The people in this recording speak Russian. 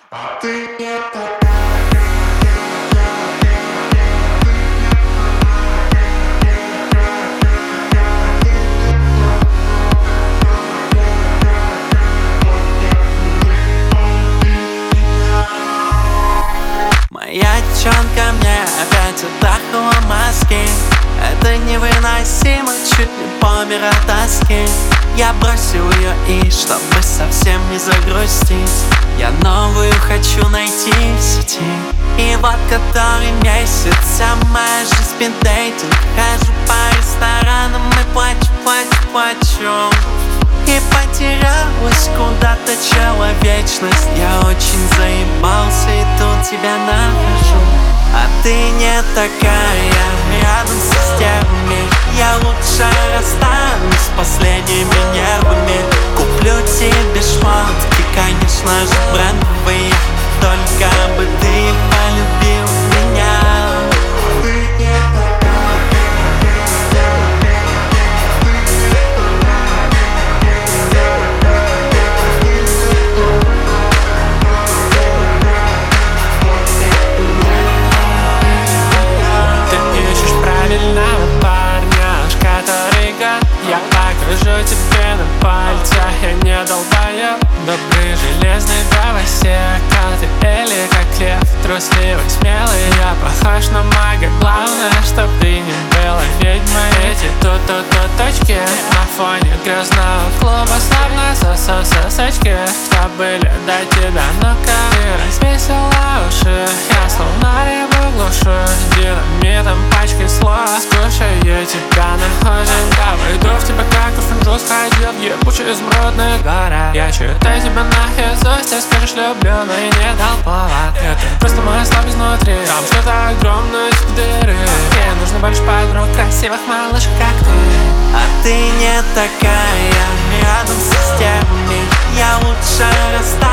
А ты не такая. Моя девчонка мне опять отдохнула мозги. Это невыносимо, чуть не помер от тоски. Я бросил ее и, чтобы совсем не загрустить, я новую хочу найти в сети. И вот который месяц вся моя жизнь спиддейтинг. Хожу по ресторанам и плачу. И потерялась куда-то человечность. Я очень заебался и тут тебя нахожу. А ты не такая, рядом с системами. Я лучше расстанусь с последними нервами. Куплю тебе шмотки, конечно же брендовые, только бы ты полюбил меня. Я покажу тебе на пальцах, я не долбоёб. Добрый, железный, дровосек, ты или как лев, трусливый, смелый. Я похож на мага, главное, чтоб ты не была ведьмой. Эти точки на фоне грязного клуба, словно сосочки, что были до тебя. Ну-ка, ты развесила уши, я словно рыбу глушу. Динамитом пачкой слов, скушаю тебя на ужин. Я войду в тебя, как в франжу сходил в ебучий изумрудный город. Я читаю тебя наизусть, ты скажешь люблю, но и не дал повод. Это просто моя слабость внутри, там что-то огромное из дыры. Мне нужно больше подруг, красивых малышек, как ты. А ты не такая, рядом с системами. Я лучше расстаюсь